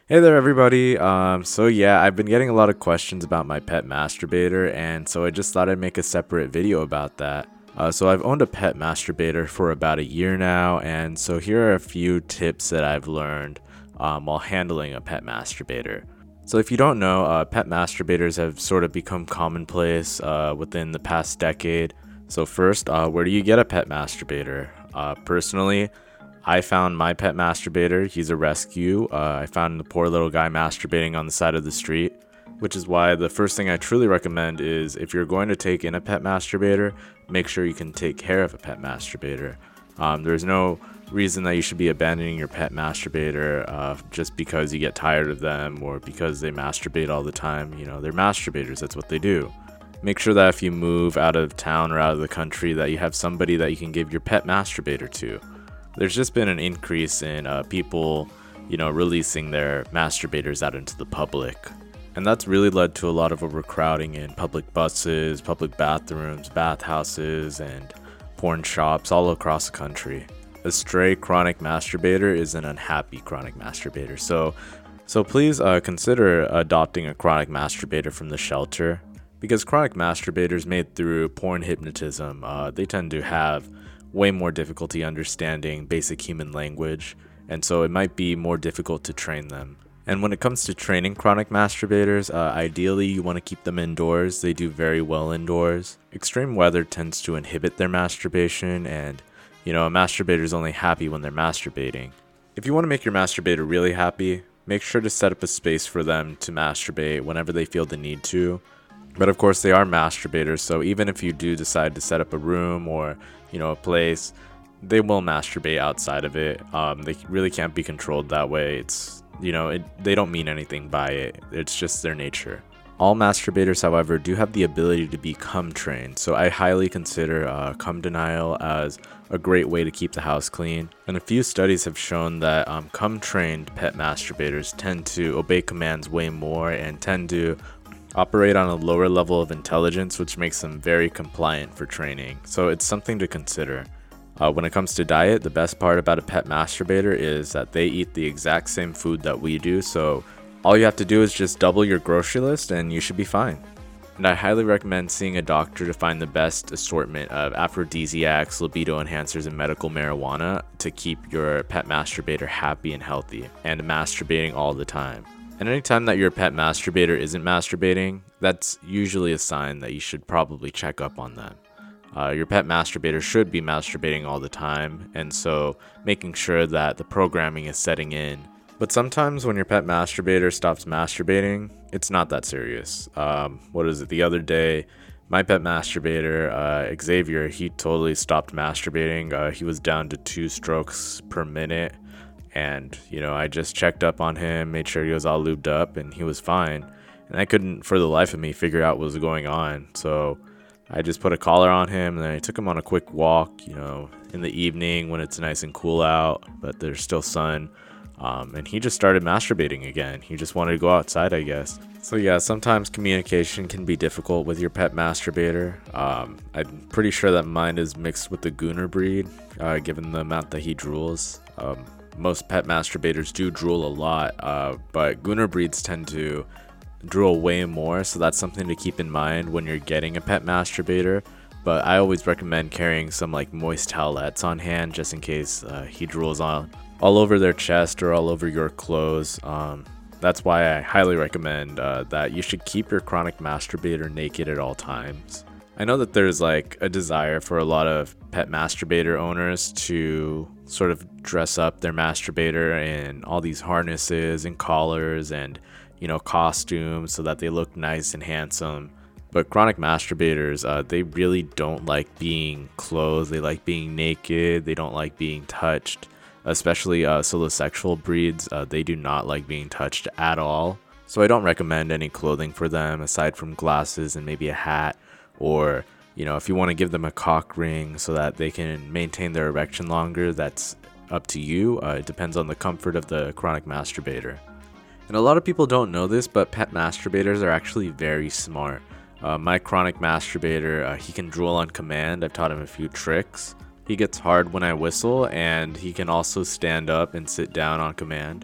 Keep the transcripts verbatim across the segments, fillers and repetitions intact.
Hey there, everybody. Um, so yeah, I've been getting a lot of questions about my pet masturbator, and so I just thought I'd make a separate video about that. Uh, so I've owned a pet masturbator for about a year now, and so here are a few tips that I've learned um, while handling a pet masturbator. So if you don't know, uh, pet masturbators have sort of become commonplace uh, within the past decade. So first, uh, where do you get a pet masturbator? Uh, personally, I found my pet masturbator. He's a rescue. Uh, I found the poor little guy masturbating on the side of the street, which is why the first thing I truly recommend is if you're going to take in a pet masturbator, make sure you can take care of a pet masturbator. Um, there's no reason that you should be abandoning your pet masturbator uh, just because you get tired of them or because they masturbate all the time. You know, they're masturbators, that's what they do. Make sure that if you move out of town or out of the country that you have somebody that you can give your pet masturbator to. There's just been an increase in uh, people, you know, releasing their masturbators out into the public. And that's really led to a lot of overcrowding in public buses, public bathrooms, bathhouses, and porn shops all across the country. A stray chronic masturbator is an unhappy chronic masturbator. So, so please uh, consider adopting a chronic masturbator from the shelter. Because chronic masturbators made through porn hypnotism, uh, they tend to have way more difficulty understanding basic human language, and so it might be more difficult to train them. And when it comes to training chronic masturbators, uh, ideally you want to keep them indoors. They do very well indoors. Extreme weather tends to inhibit their masturbation, and you know, a masturbator is only happy when they're masturbating. If you want to make your masturbator really happy, make sure to set up a space for them to masturbate whenever they feel the need to. But of course, they are masturbators, so even if you do decide to set up a room or, you know, a place, they will masturbate outside of it. Um, they really can't be controlled that way. It's, you know, it, they don't mean anything by it. It's just their nature. All masturbators, however, do have the ability to be cum trained, so I highly consider uh, cum denial as a great way to keep the house clean. And a few studies have shown that um, cum trained pet masturbators tend to obey commands way more and tend to operate on a lower level of intelligence, which makes them very compliant for training. So it's something to consider. Uh, when it comes to diet, the best part about a pet masturbator is that they eat the exact same food that we do. So all you have to do is just double your grocery list and you should be fine. And I highly recommend seeing a doctor to find the best assortment of aphrodisiacs, libido enhancers, and medical marijuana to keep your pet masturbator happy and healthy and masturbating all the time. And anytime that your pet masturbator isn't masturbating, that's usually a sign that you should probably check up on them. Uh, your pet masturbator should be masturbating all the time, and so making sure that the programming is setting in. But sometimes when your pet masturbator stops masturbating, it's not that serious. Um, what is it? The other day, my pet masturbator, uh, Xavier, he totally stopped masturbating. Uh, he was down to two strokes per minute. And, you know, I just checked up on him, made sure he was all lubed up, and he was fine. And I couldn't, for the life of me, figure out what was going on. So I just put a collar on him, and then I took him on a quick walk, you know, in the evening when it's nice and cool out, but there's still sun. Um, and he just started masturbating again. He just wanted to go outside, I guess. So yeah, sometimes communication can be difficult with your pet masturbator. Um, I'm pretty sure that mine is mixed with the Gunner breed, uh, given the amount that he drools. Um, most pet masturbators do drool a lot, uh, but Gunner breeds tend to drool way more, so that's something to keep in mind when you're getting a pet masturbator. But I always recommend carrying some like moist towelettes on hand just in case uh, he drools on all over their chest or all over your clothes. Um, that's why I highly recommend uh, that you should keep your chronic masturbator naked at all times. I know that there's like a desire for a lot of pet masturbator owners to sort of dress up their masturbator in all these harnesses and collars and, you know, costumes so that they look nice and handsome. But chronic masturbators, uh, they really don't like being clothed. They like being naked. They don't like being touched, especially uh, solosexual breeds. Uh, they do not like being touched at all. So I don't recommend any clothing for them aside from glasses and maybe a hat. Or, you know, if you want to give them a cock ring so that they can maintain their erection longer, that's up to you. Uh, it depends on the comfort of the chronic masturbator. And a lot of people don't know this, but pet masturbators are actually very smart. Uh, my chronic masturbator, uh, he can drool on command. I've taught him a few tricks. He gets hard when I whistle, and he can also stand up and sit down on command.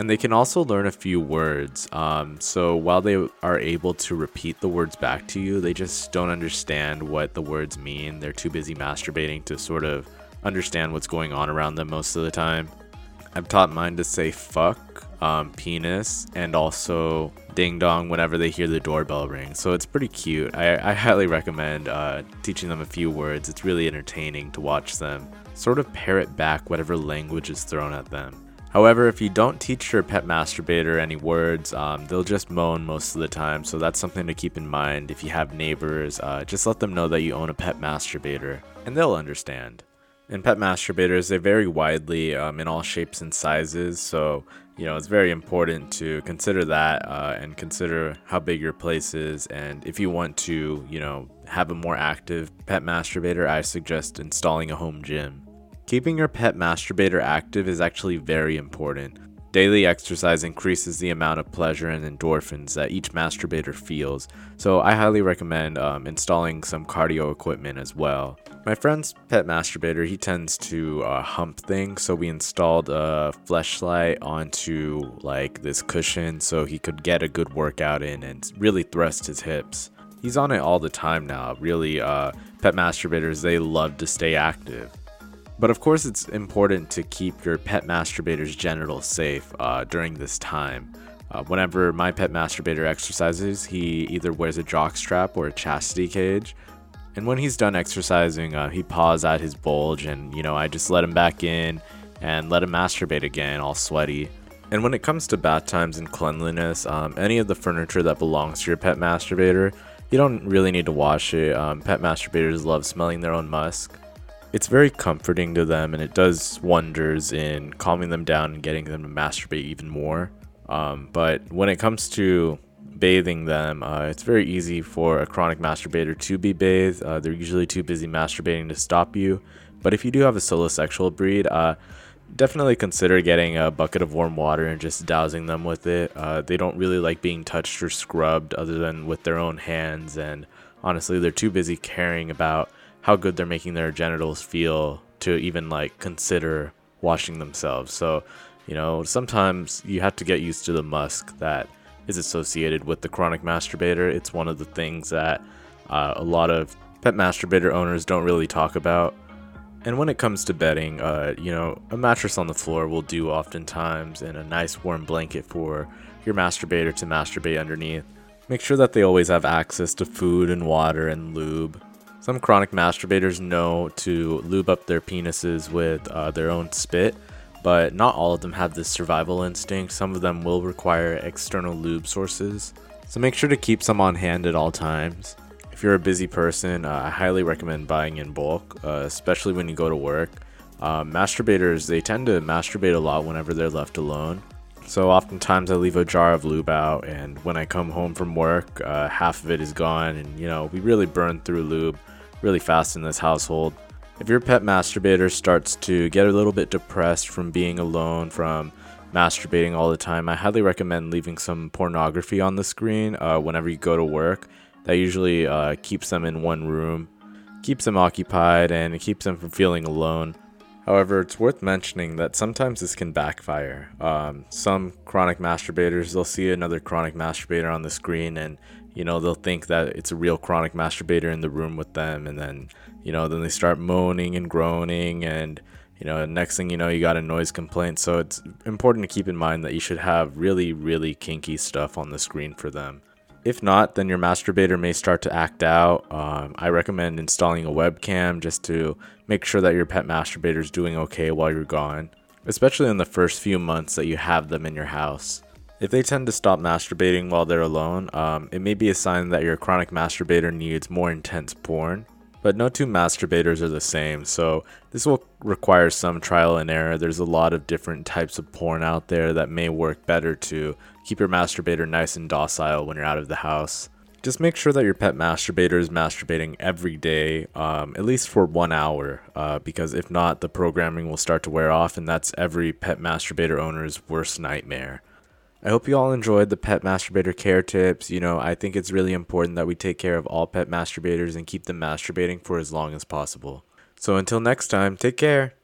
And they can also learn a few words. Um, so while they are able to repeat the words back to you, they just don't understand what the words mean. They're too busy masturbating to sort of understand what's going on around them most of the time. I've taught mine to say fuck, um, penis, and also ding dong whenever they hear the doorbell ring. So it's pretty cute. I, I highly recommend uh, teaching them a few words. It's really entertaining to watch them sort of parrot back whatever language is thrown at them. However, if you don't teach your pet masturbator any words, um, they'll just moan most of the time, so that's something to keep in mind. If you have neighbors, uh, just let them know that you own a pet masturbator, and they'll understand. And pet masturbators, they vary widely um, in all shapes and sizes, so you know it's very important to consider that uh, and consider how big your place is. And if you want to, you know, have a more active pet masturbator, I suggest installing a home gym. Keeping your pet masturbator active is actually very important. Daily exercise increases the amount of pleasure and endorphins that each masturbator feels, so I highly recommend um, installing some cardio equipment as well. My friend's pet masturbator, he tends to uh, hump things, so we installed a fleshlight onto like this cushion so he could get a good workout in and really thrust his hips. He's on it all the time now. Really, uh, pet masturbators, they love to stay active. But of course, it's important to keep your pet masturbator's genitals safe uh, during this time. Uh, whenever my pet masturbator exercises, he either wears a jockstrap or a chastity cage. And when he's done exercising, uh, he paws at his bulge, and you know, I just let him back in and let him masturbate again, all sweaty. And when it comes to bath times and cleanliness, um, any of the furniture that belongs to your pet masturbator, you don't really need to wash it. Um, pet masturbators love smelling their own musk. It's very comforting to them, and it does wonders in calming them down and getting them to masturbate even more. Um, but when it comes to bathing them, uh, it's very easy for a chronic masturbator to be bathed. Uh, they're usually too busy masturbating to stop you. But if you do have a solosexual breed, uh, definitely consider getting a bucket of warm water and just dousing them with it. Uh, they don't really like being touched or scrubbed other than with their own hands, and honestly, they're too busy caring about how good they're making their genitals feel to even like consider washing themselves. So, you know, sometimes you have to get used to the musk that is associated with the chronic masturbator. It's one of the things that uh, a lot of pet masturbator owners don't really talk about. And when it comes to bedding, uh, you know, a mattress on the floor will do oftentimes, and a nice warm blanket for your masturbator to masturbate underneath. Make sure that they always have access to food and water and lube. Some chronic masturbators know to lube up their penises with uh, their own spit, but not all of them have this survival instinct. Some of them will require external lube sources, so make sure to keep some on hand at all times. If you're a busy person, uh, I highly recommend buying in bulk, uh, especially when you go to work. Uh, masturbators, they tend to masturbate a lot whenever they're left alone. So oftentimes I leave a jar of lube out, and when I come home from work, uh, half of it is gone, and you know, we really burn through lube really fast in this household. If your pet masturbator starts to get a little bit depressed from being alone, from masturbating all the time, I highly recommend leaving some pornography on the screen uh, whenever you go to work. That usually uh, keeps them in one room, keeps them occupied, and it keeps them from feeling alone. However, it's worth mentioning that sometimes this can backfire. Um, some chronic masturbators, they'll see another chronic masturbator on the screen, and you know, they'll think that it's a real chronic masturbator in the room with them, and then, you know, then they start moaning and groaning, and, you know, next thing you know, you got a noise complaint. So it's important to keep in mind that you should have really, really kinky stuff on the screen for them. If not, then your masturbator may start to act out. Um, I recommend installing a webcam just to make sure that your pet masturbator is doing okay while you're gone, especially in the first few months that you have them in your house. If they tend to stop masturbating while they're alone, um, it may be a sign that your chronic masturbator needs more intense porn. But no two masturbators are the same, so this will require some trial and error. There's a lot of different types of porn out there that may work better to keep your masturbator nice and docile when you're out of the house. Just make sure that your pet masturbator is masturbating every day, um, at least for one hour, uh, because if not, the programming will start to wear off, and that's every pet masturbator owner's worst nightmare. I hope you all enjoyed the pet masturbator care tips. You know, I think it's really important that we take care of all pet masturbators and keep them masturbating for as long as possible. So until next time, take care.